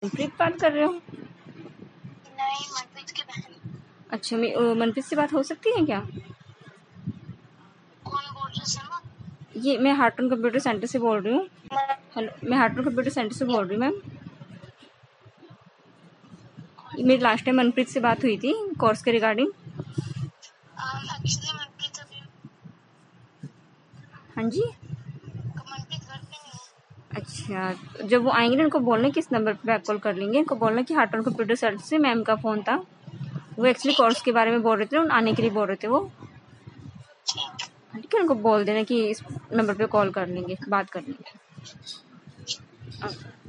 मनप्रीत बात कर रहे हो? नहीं, मनप्रीत की बहन। अच्छा, मनप्रीत से बात हो सकती है क्या? कौन बोल रहे समा? ये मैं हार्टन कंप्यूटर सेंटर से बोल रही हूँ। हेलो, मैं हार्टन कंप्यूटर सेंटर से बोल रही हूँ मैम। मेरी लास्ट टाइम मनप्रीत से बात हुई थी कोर्स के रिगार्डिंग। एक्चुअली मनप्रीत अभी हाँ जी, मनप्रीत घर पे नहीं है। अच्छा, जब वो आएंगे ना उनको बोलना कि इस नंबर पे बैक कॉल कर लेंगे। उनको बोलना कि हार्टन कंप्यूटर सेंटर से मैम का फ़ोन था, वो एक्चुअली कोर्स के बारे में बोल रहे थे, आने के लिए बोल रहे थे वो। ठीक है, उनको बोल देना कि इस नंबर पे कॉल कर लेंगे, बात कर लेंगे।